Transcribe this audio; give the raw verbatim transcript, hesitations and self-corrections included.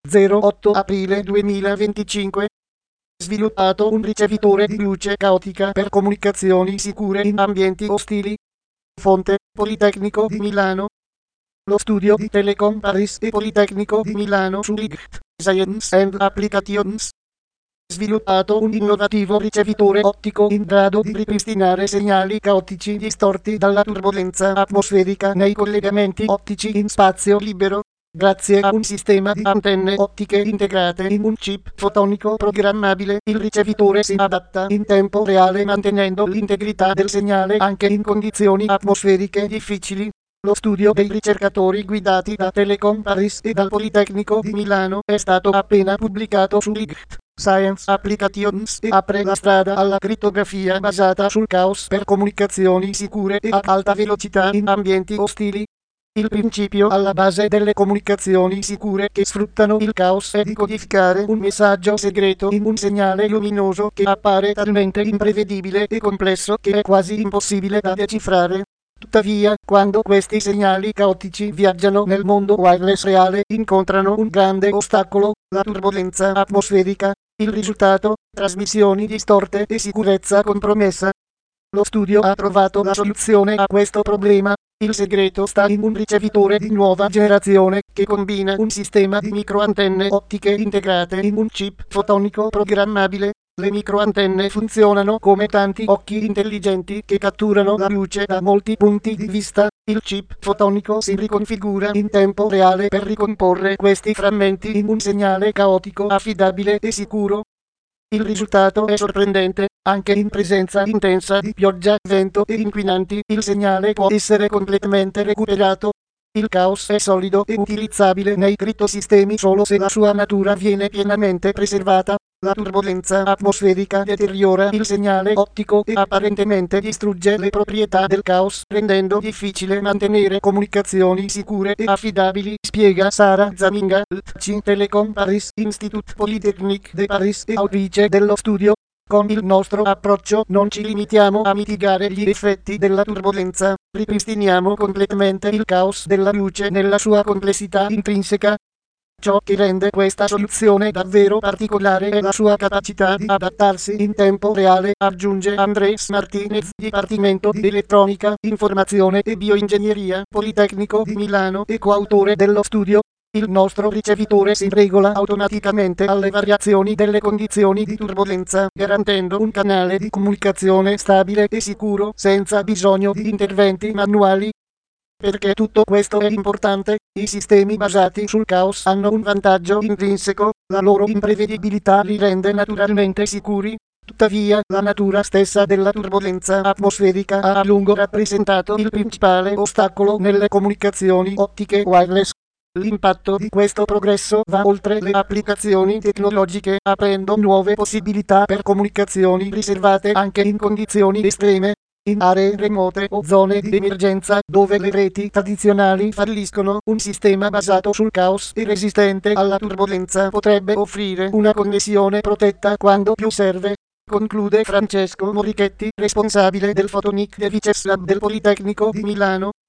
zero otto aprile duemilaventicinque. Sviluppato un ricevitore di luce caotica per comunicazioni sicure in ambienti ostili. Fonte: Politecnico di Milano. Lo studio di Telecom Paris e Politecnico di Milano su I G T, Science and Applications. Sviluppato un innovativo ricevitore ottico in grado di ripristinare segnali caotici distorti dalla turbolenza atmosferica nei collegamenti ottici in spazio libero, grazie a un sistema di antenne ottiche integrate in un chip fotonico programmabile. Il ricevitore si adatta in tempo reale mantenendo l'integrità del segnale anche in condizioni atmosferiche difficili. Lo studio dei ricercatori guidati da Telecom Paris e dal Politecnico di Milano è stato appena pubblicato su I G T, Science Applications e apre la strada alla crittografia basata sul caos per comunicazioni sicure e ad alta velocità in ambienti ostili. Il principio alla base delle comunicazioni sicure che sfruttano il caos è di codificare un messaggio segreto in un segnale luminoso che appare talmente imprevedibile e complesso che è quasi impossibile da decifrare. Tuttavia, quando questi segnali caotici viaggiano nel mondo wireless reale, incontrano un grande ostacolo, la turbolenza atmosferica. Il risultato? Trasmissioni distorte e sicurezza compromessa. Lo studio ha trovato la soluzione a questo problema. Il segreto sta in un ricevitore di nuova generazione, che combina un sistema di microantenne ottiche integrate in un chip fotonico programmabile. Le microantenne funzionano come tanti occhi intelligenti che catturano la luce da molti punti di vista. Il chip fotonico si riconfigura in tempo reale per ricomporre questi frammenti in un segnale caotico affidabile e sicuro. Il risultato è sorprendente. Anche in presenza intensa di pioggia, vento e inquinanti, il segnale può essere completamente recuperato. Il caos è solido e utilizzabile nei crittosistemi solo se la sua natura viene pienamente preservata. La turbolenza atmosferica deteriora il segnale ottico e apparentemente distrugge le proprietà del caos, rendendo difficile mantenere comunicazioni sicure e affidabili, spiega Sara Zaminga, L T C Telecom Paris Institut Polytechnique de Paris e autrice dello studio. Con il nostro approccio non ci limitiamo a mitigare gli effetti della turbolenza, ripristiniamo completamente il caos della luce nella sua complessità intrinseca. Ciò che rende questa soluzione davvero particolare è la sua capacità di adattarsi in tempo reale, aggiunge Andrés Martínez, Dipartimento di Elettronica, Informazione e Bioingegneria, Politecnico di Milano e coautore dello studio. Il nostro ricevitore si regola automaticamente alle variazioni delle condizioni di turbolenza, garantendo un canale di comunicazione stabile e sicuro, senza bisogno di interventi manuali. Perché tutto questo è importante? I sistemi basati sul caos hanno un vantaggio intrinseco: la loro imprevedibilità li rende naturalmente sicuri. Tuttavia, la natura stessa della turbolenza atmosferica ha a lungo rappresentato il principale ostacolo nelle comunicazioni ottiche wireless. L'impatto di questo progresso va oltre le applicazioni tecnologiche, aprendo nuove possibilità per comunicazioni riservate anche in condizioni estreme. In aree remote o zone di emergenza, dove le reti tradizionali falliscono, un sistema basato sul caos e resistente alla turbolenza potrebbe offrire una connessione protetta quando più serve. Conclude Francesco Morichetti, responsabile del Photonic Devices Lab del Politecnico di Milano.